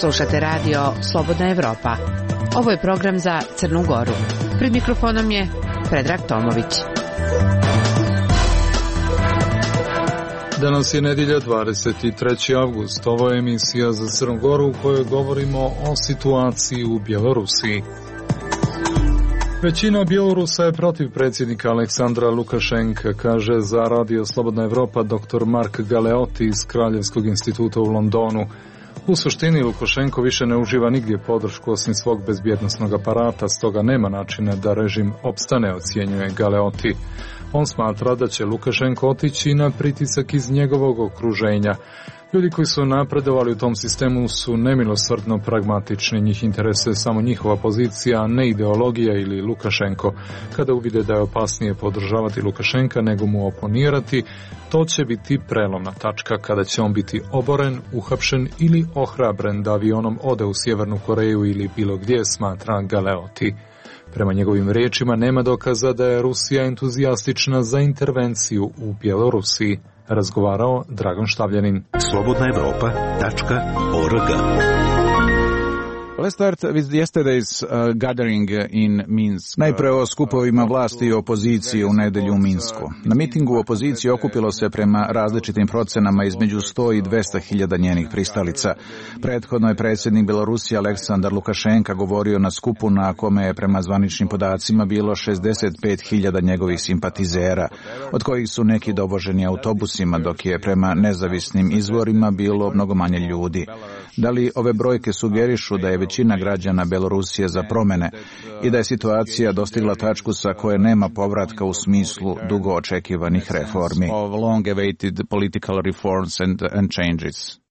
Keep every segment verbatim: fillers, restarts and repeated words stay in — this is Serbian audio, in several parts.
Slušate radio Slobodna Evropa. Ovo je program za Crnu Goru. Pred mikrofonom je Predrag Tomović. Danas je nedjelja dvadeset treći avgust. Ovo je emisija za Crnu Goru u kojoj govorimo o situaciji u Bjelorusiji. Većina Bjelorusa je protiv predsjednika Aleksandra Lukašenka, kaže za radio Slobodna Evropa dr. Mark Galeotti iz Kraljevskog instituta u Londonu. U suštini Lukašenko više ne uživa nigdje podršku osim svog bezbjednosnog aparata, stoga nema načina da režim opstane, ocjenjuje Galeotti. On smatra da će Lukašenko otići na pritisak iz njegovog okruženja. Ljudi koji su napredovali u tom sistemu su nemilosrdno pragmatični, njih interesuje samo njihova pozicija, a ne ideologija ili Lukašenko. Kada uvide da je opasnije podržavati Lukašenka nego mu oponirati, to će biti prelomna tačka kada će on biti oboren, uhapšen ili ohrabren da avionom ode u Sjevernu Koreju ili bilo gdje, smatra Galeotti. Prema njegovim riječima nema dokaza da je Rusija entuzijastična za intervenciju u Bjelorusiji, razgovarao Dragan Štavljanin. slobodna evropa tačka org. Let's start with yesterday's uh, gathering in Minsk. Najprije o skupovima vlasti i opozicije u nedjelju u Minsku. Na mitingu opozicije okupilo se prema različitim procenama između sto i dvesta hiljada njenih pristalica. Prethodno je predsjednik Bjelorusije Aleksandar Lukašenka govorio na skupu na kome je prema zvaničnim podacima bilo šezdeset pet hiljada njegovih simpatizera, od kojih su neki dovoženi autobusima, dok je prema nezavisnim izvorima bilo mnogo manje ljudi. Da li ove brojke sugerišu da je većina građana Bjelorusije za promjene i da je situacija dostigla tačku sa koje nema povratka u smislu dugo očekivanih reformi? Of long-awaited political reforms and, and changes.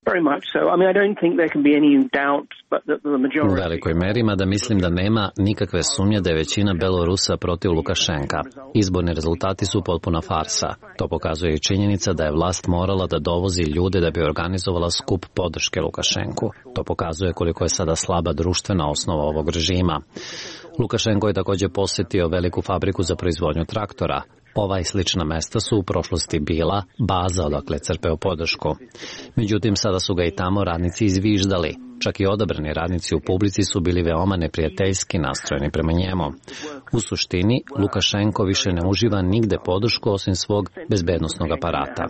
U velikoj meri, mada mislim da nema nikakve sumnje da je većina Bjelorusa protiv Lukašenka. Izborni rezultati su potpuna farsa. To pokazuje i činjenica da je vlast morala da dovozi ljude da bi organizovala skup podrške Lukašenku. To pokazuje koliko je sada slaba društvena osnova ovog režima. Lukašenko je također posjetio veliku fabriku za proizvodnju traktora. Ova i slična mesta su u prošlosti bila baza odakle crpeo podršku. Međutim, sada su ga i tamo radnici izviždali. Čak i odabrani radnici u publici su bili veoma neprijateljski nastrojeni prema njemu. U suštini, Lukašenko više ne uživa nigde podršku osim svog bezbednosnog aparata.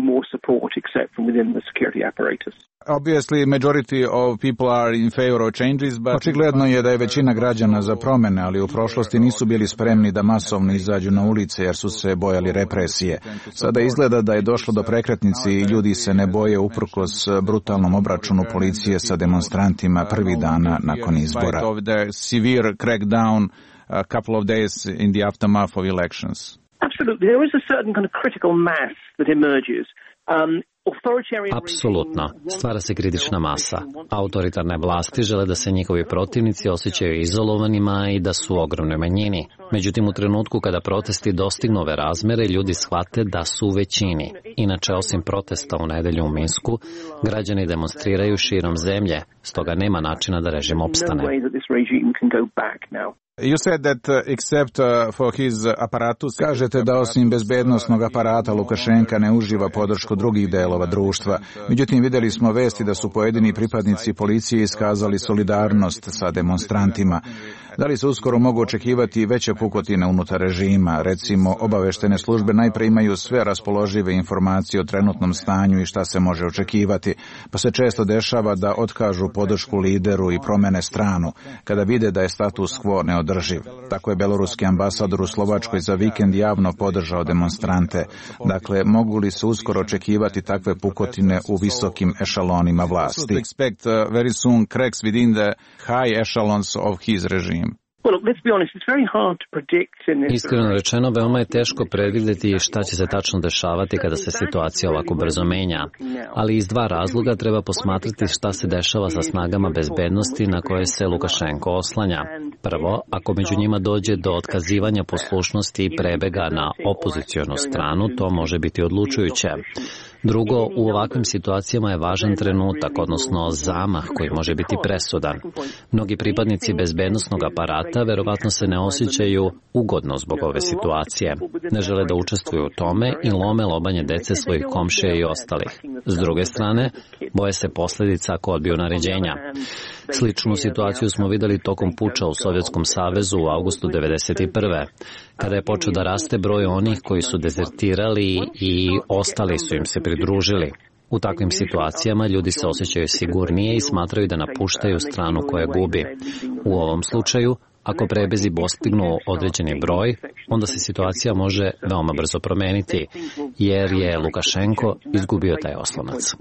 Obviously, majority of people are in favor of changes, but... Očigledno je da je većina građana za promjene, ali u prošlosti nisu bili spremni da masovno izađu na ulice jer su se bojali represije. Sada izgleda da je došlo do prekretnice i ljudi se ne boje uprkos brutalnom obračunu policije sa demonstrantima prvi dana nakon izbora. Severe crackdown a couple of days in the aftermath of elections. Absolutely, there is a certain kind of critical mass that emerges. Um, Apsolutno. Stvara se kritična masa. Autoritarne vlasti žele da se njihovi protivnici osjećaju izolovanima i da su u ogromnoj manjini. Međutim, u trenutku kada protesti dostignu ove razmere, ljudi shvate da su u većini. Inače, osim protesta u nedelju u Minsku, građani demonstriraju širom zemlje, stoga nema načina da režim opstane. You said that uh, except uh, for his apparatus... Kažete da osim bezbednosnog aparata Lukašenka ne uživa podršku drugih delova društva. Međutim, vidjeli smo vesti da su pojedini pripadnici policije iskazali solidarnost sa demonstrantima. Da li se uskoro mogu očekivati veće pukotine unutar režima? Recimo, obaveštene službe najprije imaju sve raspoložive informacije o trenutnom stanju i šta se može očekivati, pa se često dešava da otkažu podršku lideru i promene stranu, kada vide da je status quo neodrživ. Tako je beloruski ambasador u Slovačkoj za vikend javno podržao demonstrante. Dakle, mogu li se uskoro očekivati takve pukotine u visokim ešalonima vlasti? Expect uh, very soon cracks within the high echelons of his regime. Iskreno rečeno, veoma je teško predvidjeti šta će se tačno dešavati kada se situacija ovako brzo menja. Ali iz dva razloga treba posmatrati šta se dešava sa snagama bezbednosti na koje se Lukašenko oslanja. Prvo, ako među njima dođe do otkazivanja poslušnosti i prebega na opozicionu stranu, to može biti odlučujuće. Drugo, u ovakvim situacijama je važan trenutak, odnosno zamah koji može biti presudan. Mnogi pripadnici bezbednosnog aparata verovatno se ne osjećaju ugodno zbog ove situacije. Ne žele da učestvuju u tome i lome lobanje dece svojih komšija i ostalih. S druge strane, boje se posljedica ako odbiju naređenja. Sličnu situaciju smo videli tokom puča u Sovjetskom savezu u avgustu devedeset prve. Kada je počeo da raste broj onih koji su dezertirali i ostali su im se pridružili. U takvim situacijama ljudi se osjećaju sigurnije i smatraju da napuštaju stranu koja gubi. U ovom slučaju, ako prebezi dostignu određeni broj, onda se situacija može veoma brzo promeniti, jer je Lukašenko izgubio taj oslonac.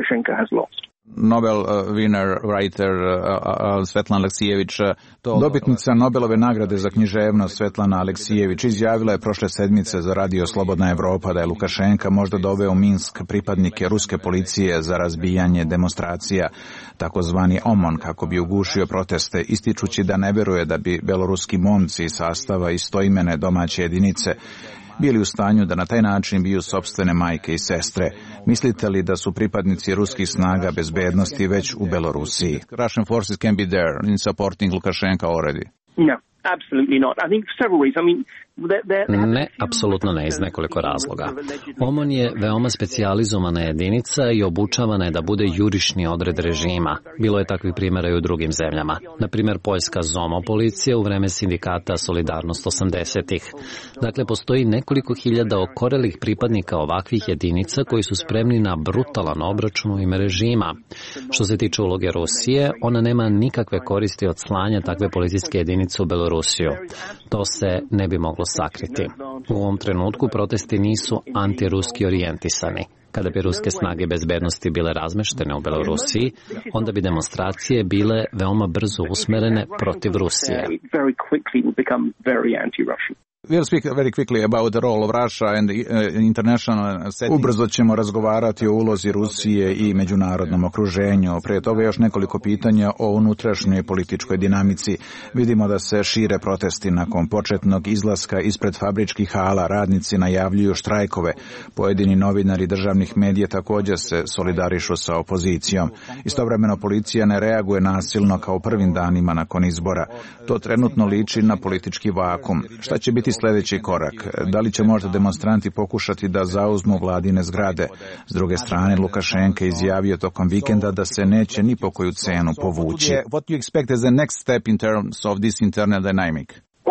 Nobel uh, winner writer uh, uh, Svetlana Aleksijević, uh, dobitnica Nobelove nagrade za književnost Svetlana Aleksijević, izjavila je prošle sedmice za Radio Slobodna Evropa da je Lukašenka možda doveo u Minsk pripadnike ruske policije za razbijanje demonstracija, takozvani OMON, kako bi ugušio proteste, ističući da ne veruje da bi beloruski momci iz sastava istoimene domaće jedinice bili u stanju da na taj način biju sopstvene majke i sestre. Mislite li da su pripadnici ruskih snaga bezbednosti već u Belorusiji? Russian forces can be there in supporting Lukashenko already. No, absolutely not. I think for several reasons. I mean, Ne, apsolutno ne, iz nekoliko razloga. OMON je veoma specijalizovana jedinica i obučavana je da bude jurišni odred režima. Bilo je takvih primjera i u drugim zemljama. Na primjer, poljska ZOMO policija u vreme sindikata Solidarnost osamdesetih. Dakle, postoji nekoliko hiljada okorelih pripadnika ovakvih jedinica koji su spremni na brutalan obračun u ime režima. Što se tiče uloge Rusije, ona nema nikakve koristi od slanja takve policijske jedinice u Belorusiju. To se ne bi moglo sakriti. U ovom trenutku protesti nisu antiruski orijentisani. Kada bi ruske snage bezbednosti bile razmeštene u Belorusiji, onda bi demonstracije bile veoma brzo usmerene protiv Rusije. We'll speak very quickly about the role of Russia and the uh, international setting. Ubrzo ćemo razgovarati o ulozi Rusije i međunarodnom okruženju. Prije toga još nekoliko pitanja o unutrašnjoj političkoj dinamici. Vidimo da se šire protesti nakon početnog izlaska ispred fabričkih hala. Radnici najavljuju štrajkove. Pojedini novinari državnih medija također se solidarišu sa opozicijom. Istovremeno policija ne reaguje nasilno kao prvim danima nakon izbora. To trenutno liči na politički vakum. Šta će biti sljedeći korak? Da li će možda demonstranti pokušati da zauzmu vladine zgrade? S druge strane, Lukašenko je izjavio tokom vikenda da se neće ni po koju cenu povući. What do you expect as the next step in terms of this internal dynamic?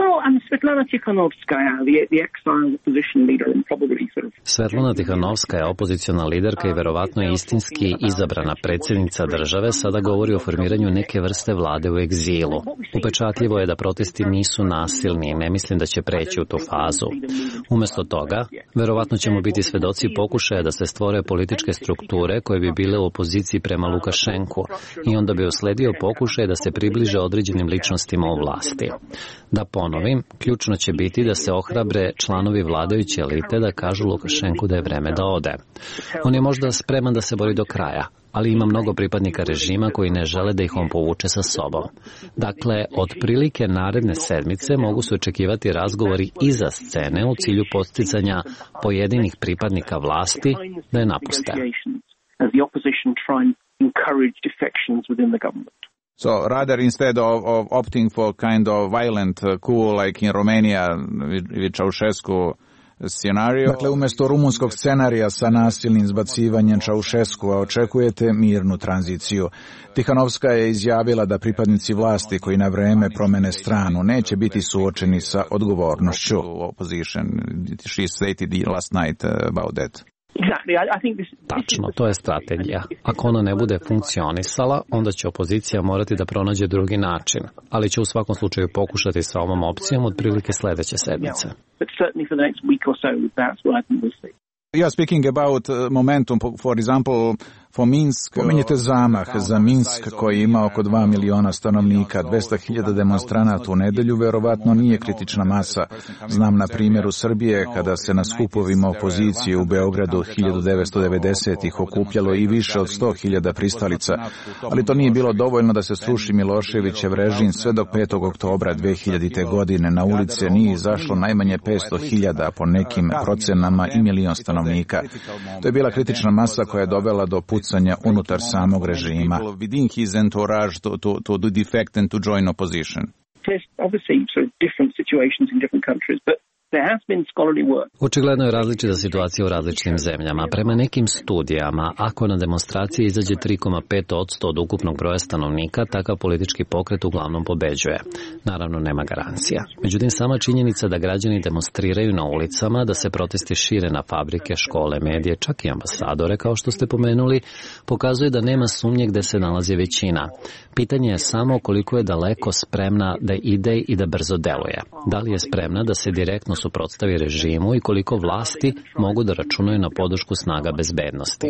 Svetlana Tihanovska je opoziciona liderka i verovatno je istinski izabrana predsjednica države, sada govori o formiranju neke vrste vlade u egzilu. Upečatljivo je da protesti nisu nasilni i ne mislim da će preći u tu fazu. Umjesto toga, verovatno ćemo biti svedoci pokušaja da se stvore političke strukture koje bi bile u opoziciji prema Lukašenku i onda bi usledio pokušaj da se približe određenim ličnostima u vlasti. Da ponovim, ključno će biti da se ohrabre članovi vladajuće elite da kažu Lukašenku da je vreme da ode. On je možda spreman da se bori do kraja, ali ima mnogo pripadnika režima koji ne žele da ih on povuče sa sobom. Dakle, otprilike naredne sedmice mogu se očekivati razgovori iza scene u cilju posticanja pojedinih pripadnika vlasti da je napuste. So rather instead of, of opting for kind of violent uh, coup like in Romania with, with Ceausescu scenario. Dakle, umjesto rumunskog scenarija sa nasilnim zbacivanjem Ceausescua očekujete mirnu tranziciju. Tihanovska je izjavila da pripadnici vlasti koji na vreme promene stranu neće biti suočeni sa odgovornošću. Opposition, she stated last night about that. Tačno, to je strategija. Ako ona ne bude funkcionisala, onda će opozicija morati da pronađe drugi način, ali će u svakom slučaju pokušati sa ovom opcijom otprilike sljedeće sedmice. You are speaking about uh, momentum, for example, Pominjete zamah za Minsk koji ima oko dva miliona stanovnika, dvesta hiljada demonstranata u nedelju, verovatno nije kritična masa. Znam na primjeru Srbije kada se na skupovima opozicije u Beogradu hiljadu devetsto devedesetih okupljalo i više od sto hiljada pristalica, ali to nije bilo dovoljno da se sruši Miloševićev režim. Sve do petog oktobra dve hiljadite. godine na ulice nije izašlo najmanje petsto hiljada, po nekim procenama i milion stanovnika. To je bila kritična masa koja je dovela do pucanja unutar samog režima. Očigledno je različita situacija u različitim zemljama. Prema nekim studijama, ako na demonstracije izađe tri zarez pet posto od ukupnog broja stanovnika, takav politički pokret uglavnom pobeđuje. Naravno, nema garancija. Međutim, sama činjenica da građani demonstriraju na ulicama, da se protesti šire na fabrike, škole, medije, čak i ambasadore, kao što ste pomenuli, pokazuje da nema sumnje gde se nalazi većina. Pitanje je samo koliko je daleko spremna da ide i da brzo deluje. Da li je spremna da se direktno suprotstavi režimu i koliko vlasti mogu da računaju na podršku snaga bezbednosti.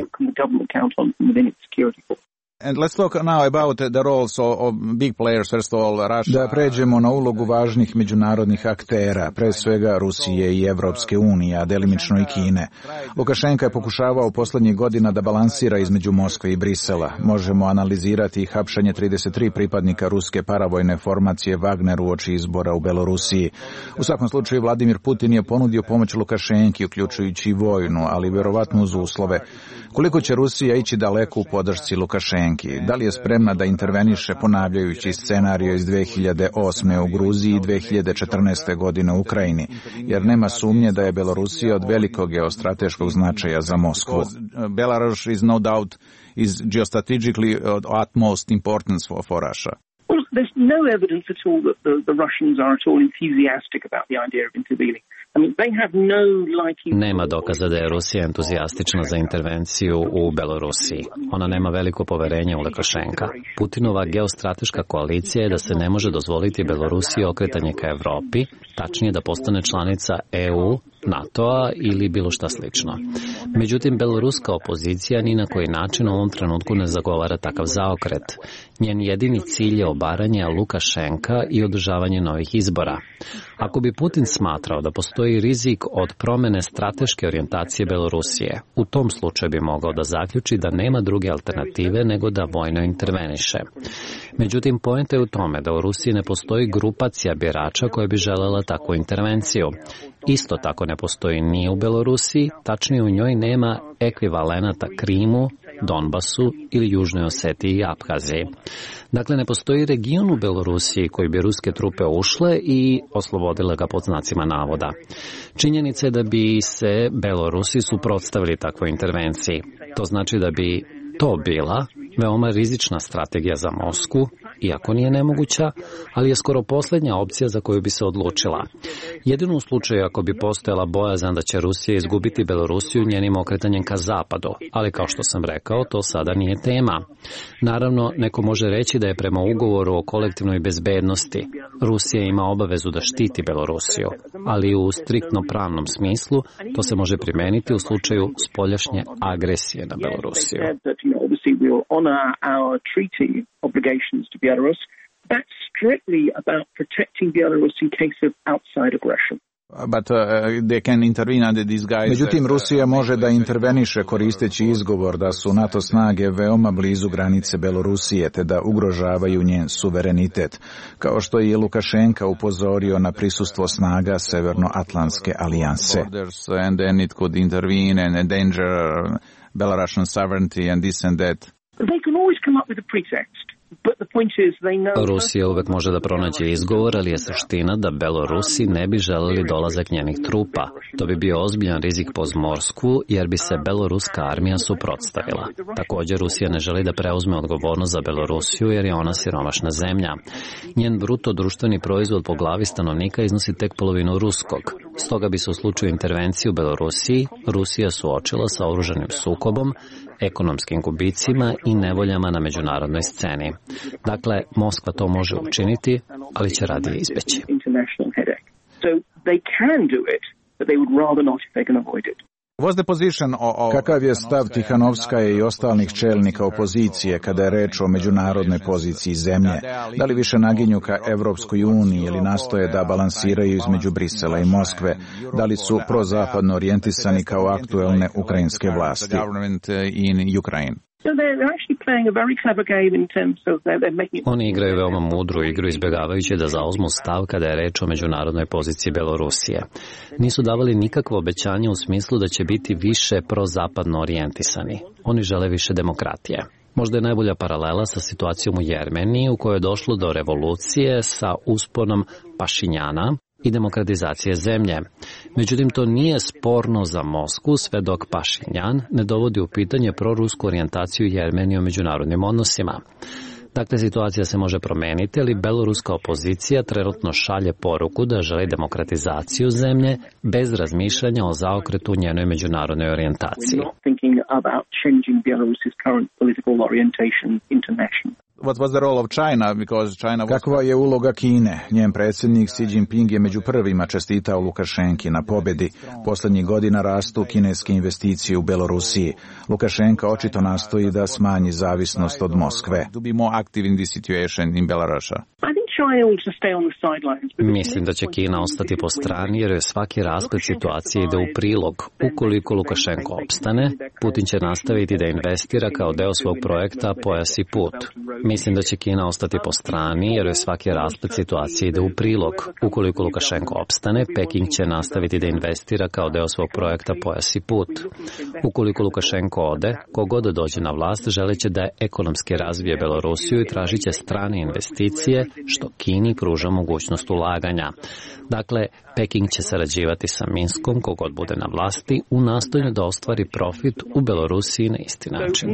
And let's talk now about the roles of big players, first of all, Russia. Da pređemo na ulogu važnih međunarodnih aktera, pre svega Rusije i Evropske unije, a delimično i Kine. Lukašenka je pokušavao poslednjih godina da balansira između Moskve i Brisela. Možemo analizirati i hapšanje trideset tri pripadnika ruske paravojne formacije Wagner uoči izbora u Belorusiji. U svakom slučaju, Vladimir Putin je ponudio pomoć Lukašenki, uključujući i vojnu, ali verovatno uz uslove. Koliko će Rusija ići daleko u podršci Lukašenki? Da li je spremna da interveniše ponavljajući scenario iz dve hiljade osme. u Gruziji i dve hiljade četrnaeste. godine u Ukrajini, jer nema sumnje da je Belorusija od velikog geostrateškog značaja za Moskvu. Belarus is no doubt is geostrategically of utmost importance for, for Russia. Well, there's no evidence at all that the, the Russians are at all enthusiastic about the idea of intervening. I mean, they have no liking... Nema dokaza da je Rusija entuzijastična za intervenciju u Belorusiji. Ona nema veliko poverenje u Lukašenka. Putinova geostrateška koalicija je da se ne može dozvoliti Belorusiji okretanje ka Evropi, tačnije da postane članica E U, NATO-a ili bilo šta slično. Međutim, beloruska opozicija ni na koji način u ovom trenutku ne zagovara takav zaokret. Njen jedini cilj je obaranje Lukašenka i održavanje novih izbora. Ako bi Putin smatrao da postoji rizik od promene strateške orijentacije Belorusije, u tom slučaju bi mogao da zaključi da nema druge alternative nego da vojno interveniše. Međutim, poenta je u tome da u Rusiji ne postoji grupacija birača koja bi želela takvu intervenciju. Isto tako ne postoji ni u Belorusiji, tačnije u njoj nema ekvivalenata Krimu, Donbasu ili Južnoj Osetiji i Abhaziji. Dakle, ne postoji region u Belorusiji koji bi ruske trupe ušle i oslobodile ga pod znacima navoda. Činjenica je da bi se Belorusi suprotstavili takvoj intervenciji. To znači da bi to bila veoma rizična strategija za Moskvu, iako nije nemoguća, ali je skoro posljednja opcija za koju bi se odlučila. Jedino u slučaju ako bi postojala bojazan da će Rusija izgubiti Belorusiju njenim okretanjem ka zapadu, ali kao što sam rekao, to sada nije tema. Naravno, neko može reći da je prema ugovoru o kolektivnoj bezbednosti Rusija ima obavezu da štiti Belorusiju, ali u striktno pravnom smislu to se može primeniti u slučaju spoljašnje agresije na Belorusiju. Honor our treaty obligations to Belarus. That's strictly about protecting Belarus in case of outside aggression. But, uh, they can intervene under these guys. Međutim, Rusija može da interveniše koristeći izgovor da su NATO snage veoma blizu granice Belorusije te da ugrožavaju njen suverenitet, kao što je Lukašenka upozorio na prisustvo snaga Severnoatlantske alijanse. And then it could intervene and endanger Belarusian sovereignty and this and that. They can always come up with a pretext. Rusija uvek može da pronađe izgovor, ali je suština da Belorusi ne bi želeli dolazak njenih trupa. To bi bio ozbiljan rizik po Moskvu, jer bi se beloruska armija suprotstavila. Također, Rusija ne želi da preuzme odgovornost za Belorusiju, jer je ona siromašna zemlja. Njen bruto društveni proizvod po glavi stanovnika iznosi tek polovinu ruskog. Stoga bi se u slučaju intervencije u Belorusiji Rusija suočila sa oružanim sukobom, ekonomskim gubicima i nevoljama na međunarodnoj sceni. Dakle, Moskva to može učiniti, ali će radije izbeći. Kakav je stav Tihanovskaje i ostalih čelnika opozicije kada je reč o međunarodnoj poziciji zemlje? Da li više naginju ka Evropskoj uniji ili nastoje da balansiraju između Brisela i Moskve? Da li su prozapadno orijentisani kao aktuelne ukrajinske vlasti? Oni igraju veoma mudru igru izbjegavajući da zauzmu stav kada je reč o međunarodnoj poziciji Belorusije. Nisu davali nikakvo obećanje u smislu da će biti više prozapadno orijentisani. Oni žele više demokratije. Možda je najbolja paralela sa situacijom u Jermeniji u kojoj je došlo do revolucije sa usponom Pašinjana i demokratizacije zemlje. Međutim, to nije sporno za Moskvu sve dok Pašinjan ne dovodi u pitanje prorusku orijentaciju Jermenije u međunarodnim odnosima. Dakle, situacija se može promeniti, ali beloruska opozicija trenutno šalje poruku da želi demokratizaciju zemlje bez razmišljanja o zaokretu u njenoj međunarodnoj orijentaciji. Kakva je uloga Kine? Njen predsjednik Xi Jinping je među prvima čestitao Lukašenki na pobjedi. Posljednjih godina rastu kineske investicije u Belorusiji. Lukašenka očito nastoji da smanji zavisnost od Moskve. Mislim da će Kina ostati po strani jer je svaki rasplet situacije ide u prilog. Ukoliko Lukašenko opstane, Putin će nastaviti da investira kao deo svog projekta Pojas i put. Mislim da će Kina ostati po strani jer je svaki rasplet situacije ide u prilog. Ukoliko Lukašenko opstane, Peking će nastaviti da investira kao deo svog projekta Pojas i put. Ukoliko Lukašenko ode, kogod dođe na vlast želeće da ekonomski razvije Belorusiju i tražit će strane investicije, što Kini pruža mogućnost ulaganja. Dakle, Peking će sarađivati sa Minskom kogod bude na vlasti u nastojanju da ostvari profit u Belorusiji na isti način.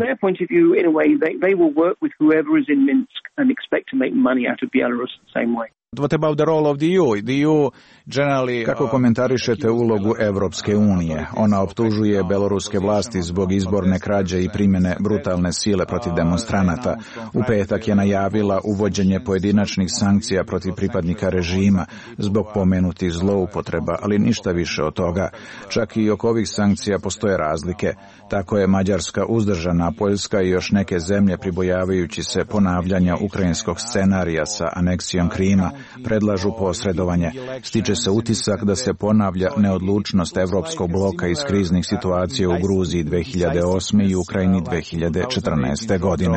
What about the role of the E U? The E U generally, Kako komentarišete ulogu Evropske unije? Ona optužuje beloruske vlasti zbog izborne krađe i primjene brutalne sile protiv demonstranata. U petak je najavila uvođenje pojedinačnih sankcija protiv pripadnika režima zbog pomenutih zloupotreba, ali ništa više od toga. Čak i oko ovih sankcija postoje razlike. Tako je Mađarska uzdržana, Poljska i još neke zemlje pribojavajući se ponavljanja ukrajinskog scenarija sa aneksijom Krima predlažu posredovanje. Stiče se utisak da se ponavlja neodlučnost evropskog bloka iz kriznih situacija u Gruziji dve hiljade osme i Ukrajini dve hiljade četrnaeste. godine.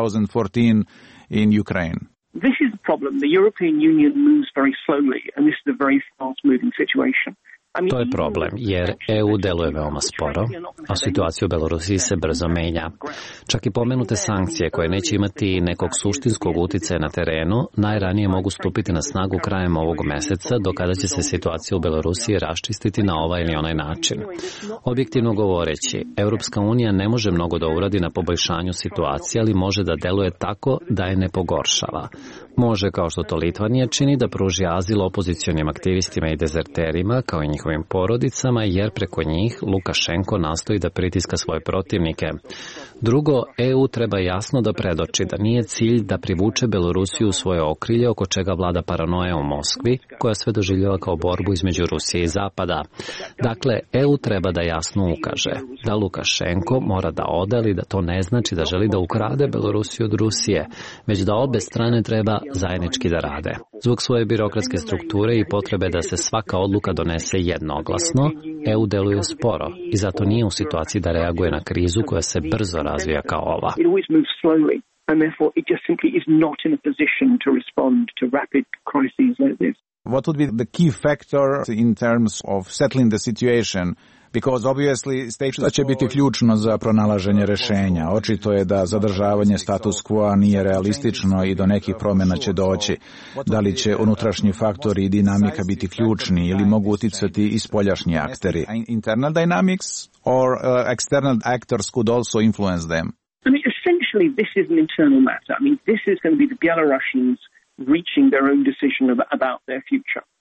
This is the problem. The European Union moves very slowly and this is a very fast-moving situation. To je problem, jer E U deluje veoma sporo, a situacija u Belorusiji se brzo menja. Čak i pomenute sankcije koje neće imati nekog suštinskog uticaja na terenu, najranije mogu stupiti na snagu krajem ovog meseca, do kada će se situacija u Belorusiji raščistiti na ovaj ili onaj način. Objektivno govoreći, Europska unija ne može mnogo da uradi na poboljšanju situacije, ali može da deluje tako da je ne pogoršava. Može, kao što to Litvanija čini, da pruži azil opozicionim aktivistima i dezerterima, kao i njihovim porodicama, jer preko njih Lukašenko nastoji da pritiska svoje protivnike. Drugo, E U treba jasno da predoči da nije cilj da privuče Belorusiju u svoje okrilje oko čega vlada paranoja u Moskvi, koja sve doživljava kao borbu između Rusije i Zapada. Dakle, E U treba da jasno ukaže da Lukašenko mora da ode, ali da to ne znači da želi da ukrade Belorusiju od Rusije, već da obe strane treba zajednički da rade. Zbog svoje birokratske strukture i potrebe da se svaka odluka donese jednoglasno, E U deluje sporo i zato nije u situaciji da reaguje na krizu koja se brzo razvija kao ova. And therefore it just simply is not in a position to respond to rapid crises like this. What would be the key factor in terms of settling the situation? Šta će biti ključno za pronalaženje rješenja? Očito je da zadržavanje status quo nije realistično i do nekih promjena će doći. Da li će unutrašnji faktori i dinamika biti ključni ili mogu uticati i spoljašnji akteri? Internal dynamics or uh, external actors could also influence them? I mean, essentially this is an internal matter. I mean, this is going to be the Belarusians reaching their own decision about their future.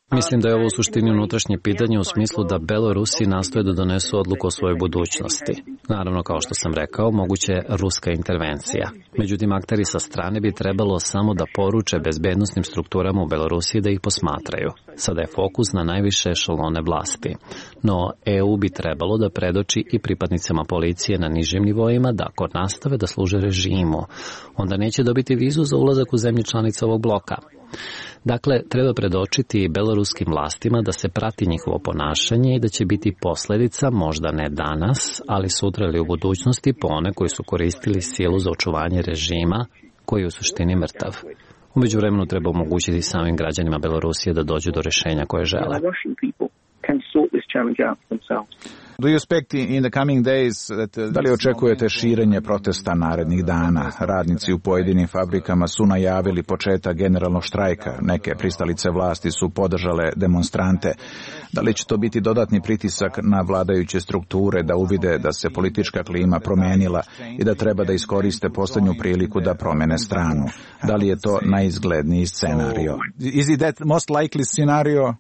Mislim da je ovo u suštini unutrašnje pitanje u smislu da Belorusi nastoje da donesu odluku o svojoj budućnosti. Naravno, kao što sam rekao, moguće je ruska intervencija. Međutim, akteri sa strane bi trebalo samo da poruče bezbednosnim strukturama u Belorusiji da ih posmatraju. Sada je fokus na najviše ešalone vlasti. No, E U bi trebalo da predoči i pripadnicama policije na nižim nivoima da ako nastave da služe režimu, onda neće dobiti vizu za ulazak u zemlje članice ovog bloka. Dakle, treba predočiti beloruskim vlastima da se prati njihovo ponašanje i da će biti posledica, možda ne danas, ali sutra ili u budućnosti po one koji su koristili silu za očuvanje režima, koji je u suštini mrtav. U međuvremenu treba omogućiti samim građanima Belorusije da dođu do rešenja koje žele. Da li očekujete širenje protesta narednih dana? Radnici u pojedinim fabrikama su najavili početak generalnog štrajka. Neke pristalice vlasti su podržale demonstrante. Da li će to biti dodatni pritisak na vladajuće strukture da uvide da se politička klima promenila i da treba da iskoriste posljednju priliku da promene stranu? Da li je to najizgledniji scenario? Is it that most likely scenario?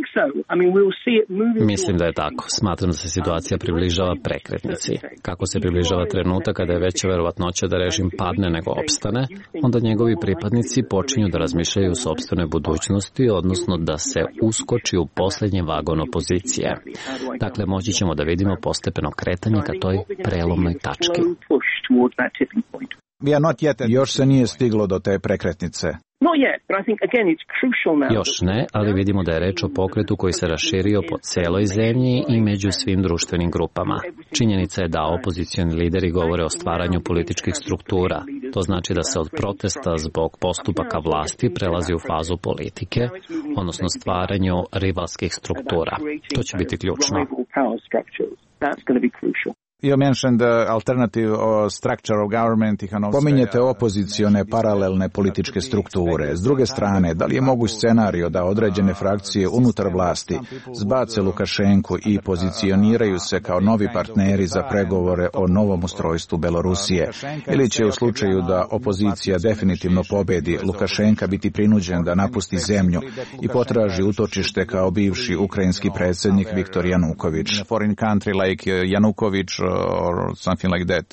Mislim da je tako. Smatram da se situacija približava prekretnici. Kako se približava trenutak kada je veća verovatnoća da režim padne nego opstane, onda njegovi pripadnici počinju da razmišljaju o sopstvenoj budućnosti, odnosno da se uskoči u posljednji vagon opozicije. Dakle, moći ćemo da vidimo postepeno kretanje ka toj prelomnoj tački. Još se nije stiglo do te prekretnice. Još ne, ali vidimo da je reč o pokretu koji se raširio po celoj zemlji i među svim društvenim grupama. Činjenica je da opozicioni lideri govore o stvaranju političkih struktura. To znači da se od protesta zbog postupaka vlasti prelazi u fazu politike, odnosno stvaranju rivalskih struktura. To će biti ključno. You mentioned the alternative structure of government. Pominjete opozicione paralelne političke strukture. S druge strane, da li je moguć scenario da određene frakcije unutar vlasti zbace Lukašenku i pozicioniraju se kao novi partneri za pregovore o novom ustrojstvu Belorusije? Ili će u slučaju da opozicija definitivno pobedi, Lukašenka biti prinuđen da napusti zemlju i potraži utočište kao bivši ukrajinski predsjednik Viktor Januković? Foreign country like Januković or something like that.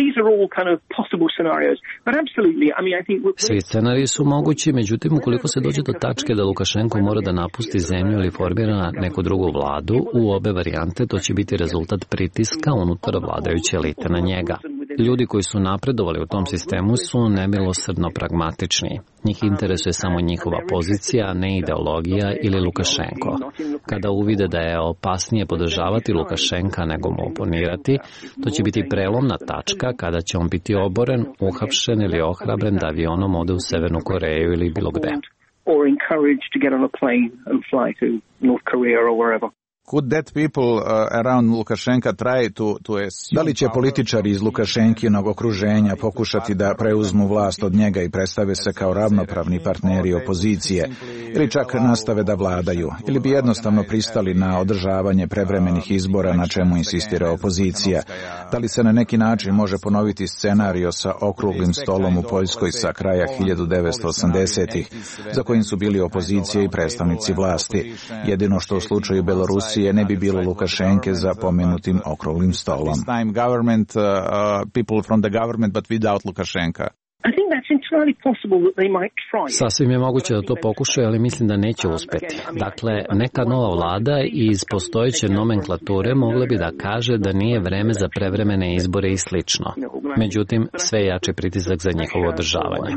Svi scenariji su mogući, međutim, ukoliko se dođe do tačke da Lukašenko mora da napusti zemlju ili formira neku drugu vladu, u obe varijante to će biti rezultat pritiska unutar vladajuće elite na njega. Ljudi koji su napredovali u tom sistemu su nemilosrdno pragmatični. Njih interesuje samo njihova pozicija, ne ideologija ili Lukašenko. Kada uvide da je opasnije podržavati Lukašenka nego mu oponirati, to će biti prelomna tačka kada će on biti oboren, uhapšen ili ohrabren da avionom ode u Severnu Koreju ili bilo gde. Could that people uh, around Lukashenka try to, to Da li će političari iz Lukašenkinog okruženja pokušati da preuzmu vlast od njega i predstave se kao ravnopravni partneri opozicije, ili čak nastave da vladaju, ili bi jednostavno pristali na održavanje prevremenih izbora na čemu insistira opozicija? Da li se na neki način može ponoviti scenario sa okruglim stolom u Poljskoj sa kraja hiljadu devetsto osamdesetih, za kojim su bili opozicija i predstavnici vlasti? Jedino što u slučaju Belorusije ne bi bilo Lukašenke za pomenutim okruglim stolom. Government, uh, people from the government, but without Lukashenka. Sasvim je moguće da to pokušaju, ali mislim da neće uspeti. Dakle, neka nova vlada iz postojeće nomenklature mogla bi da kaže da nije vreme za prevremene izbore i slično. Međutim, sve je jači pritisak za njihovo održavanje.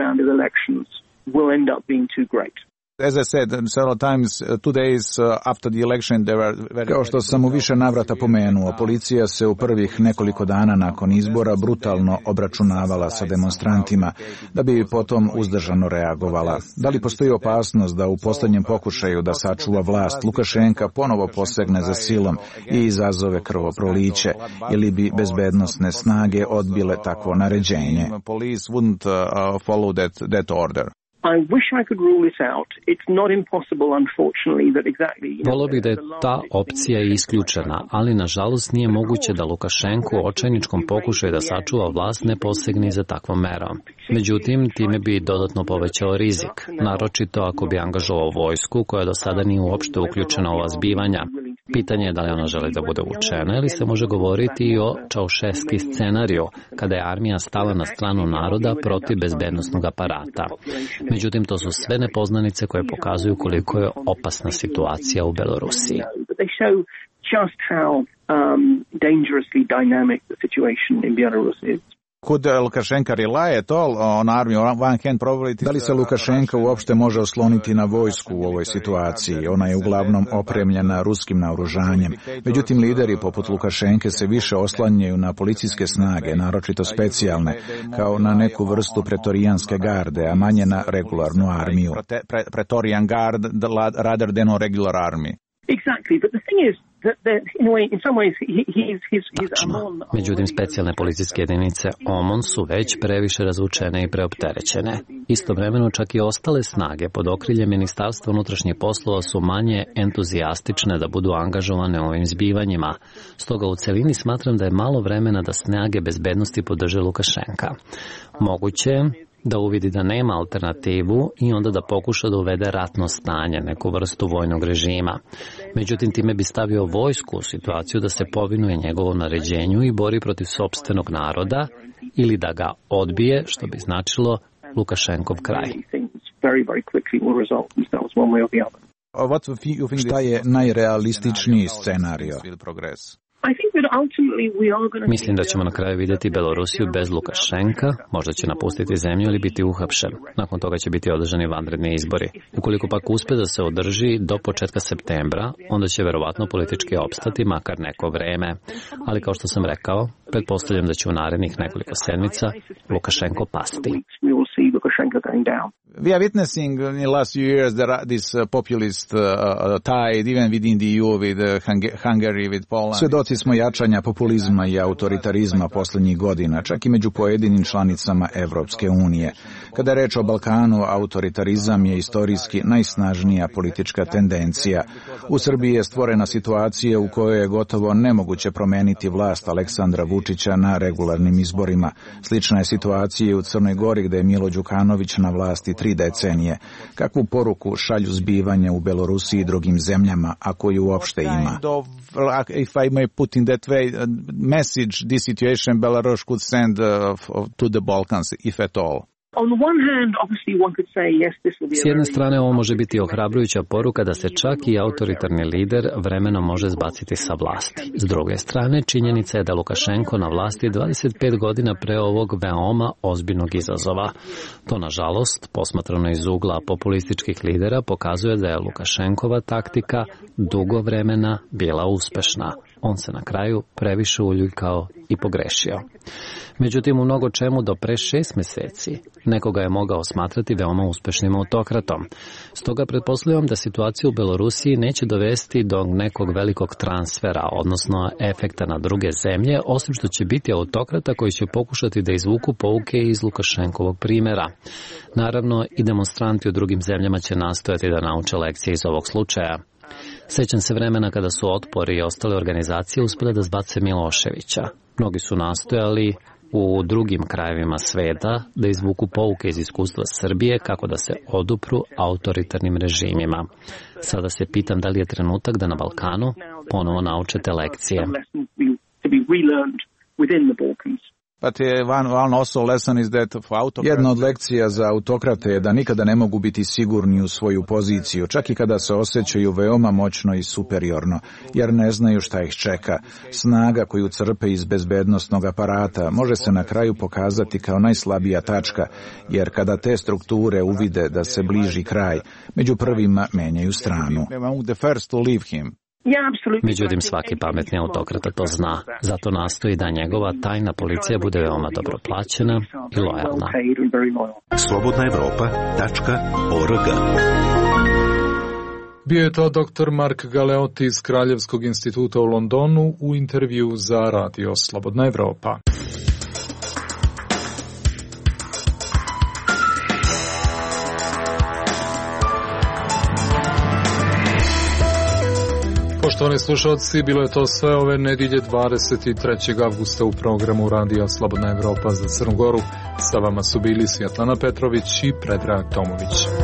As I said several times, two days after the election, there were very... Kao što sam u više navrata pomenuo, policija se u prvih nekoliko dana nakon izbora brutalno obračunavala sa demonstrantima, da bi potom uzdržano reagovala. Da li postoji opasnost da u posljednjem pokušaju da sačuva vlast Lukašenka ponovo posegne za silom i izazove krvoproliće, ili bi bezbednosne snage odbile takvo naređenje? Police wouldn't uh, follow that, that order. I wish I could rule this out. It's not impossible, unfortunately, that exactly... Volio bih da je ta opcija isključena, ali nažalost nije moguće da Lukašenko u očajničkom pokušaju da sačuva vlast ne posegne za takvom merom. Međutim, time bi dodatno povećao rizik, naročito ako bi angažovao vojsku koja do sada nije uopšte uključena u ova zbivanja. Pitanje je da li ona želi da bude uvučena ili se može govoriti i o Čaušeski scenariju, kada je armija stala na stranu naroda protiv bezbednosnog aparata. Međutim, to su sve nepoznanice koje pokazuju koliko je opasna situacija u Belorusiji. Could Lukashenko rely at all on army or one can probably... Da li se Lukašenka uopšte može osloniti na vojsku u ovoj situaciji? Ona je uglavnom opremljena ruskim naoružanjem. Međutim, lideri poput Lukašenke se više oslanjaju na policijske snage, naročito specijalne, kao na neku vrstu pretorijanske garde, a manje na regularnu armiju. Pretorijan guard rather than a regular army. Exactly, but the thing is that in a way, in some ways, he's his his Amon. Međutim, specijalne policijske jedinice OMON su već previše razvučene i preopterećene. Istovremeno, čak i ostale snage pod okriljem Ministarstva unutrašnjih poslova su manje entuzijastične da budu angažovane u ovim zbivanjima. Stoga u celini smatram da je malo vremena da snage bezbednosti podrže Lukašenka. Moguće je da uvidi da nema alternativu i onda da pokuša da uvede ratno stanje, neku vrstu vojnog režima. Međutim, time bi stavio vojsku u situaciju da se povinuje njegovom naređenju i bori protiv sopstvenog naroda ili da ga odbije, što bi značilo Lukašenkov kraj. Šta je najrealističniji scenario? Mislim da ćemo na kraju vidjeti Belorusiju bez Lukašenka, možda će napustiti zemlju ili biti uhapšen. Nakon toga će biti održani vanredni izbori. Ukoliko pak uspe da se održi do početka septembra, onda će verovatno politički opstati makar neko vreme. Ali kao što sam rekao, pretpostavljam da će u narednih nekoliko sedmica Lukašenko pasti. We are witnessing in the last few years that this uh, populist uh, uh, tide, even within the E U, with uh, Hung- Hungary, with Poland. Svedoci smo jačanja populizma i autoritarizma posljednjih godina, čak i među pojedinim članicama Evropske unije. Kada je reč o Balkanu, autoritarizam je istorijski najsnažnija politička tendencija. U Srbiji je stvorena situacija u kojoj je gotovo nemoguće promeniti vlast Aleksandra Vučića na regularnim izborima. Slična je situacija i u Crnoj Gori, gde je Milo Đukanović na vlasti tri decenije. Kakvu poruku šalju zbivanja u Belorusiji i drugim zemljama, ako ju uopšte ima? If I may put in that way, message this situation Belarus could send to the Balkans, if at all. S jedne strane, ovo može biti ohrabrujuća poruka da se čak i autoritarni lider vremenom može zbaciti sa vlasti. S druge strane, činjenica je da Lukašenko na vlasti dvadeset pet godina pre ovog veoma ozbiljnog izazova. To, nažalost, posmatrano iz ugla populističkih lidera, pokazuje da je Lukašenkova taktika dugo vremena bila uspešna. On se na kraju previše uljuljkao i pogrešio. Međutim, u mnogo čemu do pre šest meseci nekoga je mogao smatrati veoma uspešnim autokratom. Stoga pretpostavljam da situacija u Belorusiji neće dovesti do nekog velikog transfera, odnosno efekta na druge zemlje, osim što će biti autokrata koji će pokušati da izvuku pouke iz Lukašenkovog primjera. Naravno, i demonstranti u drugim zemljama će nastojati da nauče lekcije iz ovog slučaja. Sećam se vremena kada su Otpor i ostale organizacije uspjele da zbace Miloševića. Mnogi su nastojali u drugim krajevima sveta da izvuku pouke iz iskustva Srbije kako da se odupru autoritarnim režimima. Sada se pitam da li je trenutak da na Balkanu ponovo naučete lekcije. Jedna od lekcija za autokrate je da nikada ne mogu biti sigurni u svoju poziciju, čak i kada se osjećaju veoma moćno i superiorno, jer ne znaju šta ih čeka. Snaga koju crpe iz bezbednosnog aparata može se na kraju pokazati kao najslabija tačka, jer kada te strukture uvide da se bliži kraj, među prvima menjaju stranu. Međutim, svaki pametni autokrata to zna. Zato nastoji da njegova tajna policija bude veoma dobro plaćena i lojalna. slobodna evropa tačka org Bio je to doktor Mark Galeotti iz Kraljevskog instituta u Londonu u intervju za radio Slobodna Evropa. Poštovani slušalci, bilo je to sve ove nedjelje dvadeset trećeg avgusta u programu Radija Slobodna Evropa za Crnu Goru. Sa vama su bili Svjetlana Petrović i Predrag Tomović.